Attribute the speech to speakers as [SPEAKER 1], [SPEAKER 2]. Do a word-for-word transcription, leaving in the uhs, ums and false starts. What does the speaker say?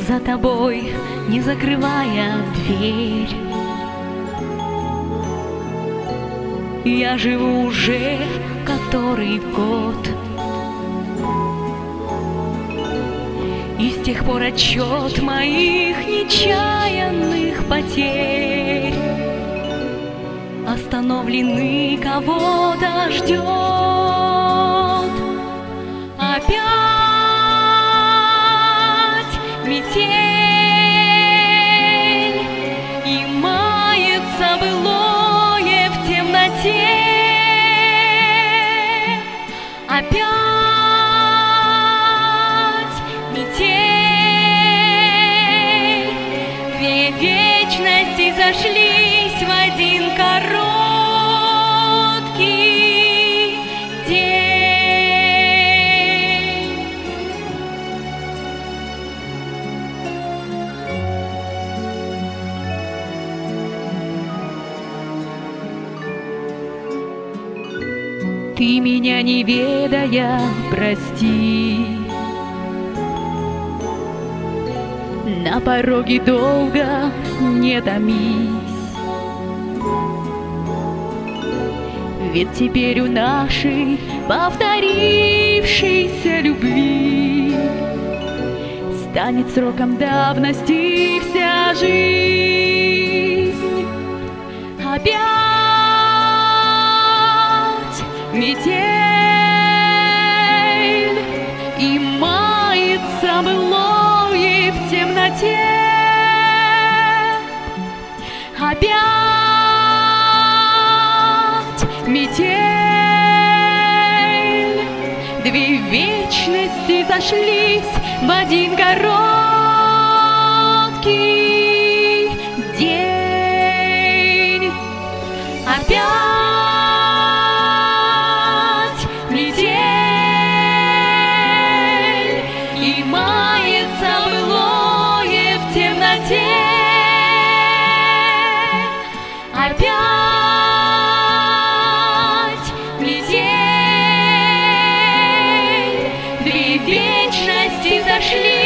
[SPEAKER 1] за тобой, не закрывая дверь. Я живу уже который год, и с тех пор отчет моих нечаянных потерь остановлены, кого-то ждет опять метель, и мается былое в темноте. Опять метель, две вечности зашлись в один короткий день. Ты меня не ведая, прости, на пороге долго не томись, ведь теперь у нашей повторившейся любви станет сроком давности вся жизнь. Опять метель, и мается былое в темноте. Опять метель, две вечности зашлись в один короткий день. Опять метель, и мается былое в темноте. Опять метель, две вечности зашли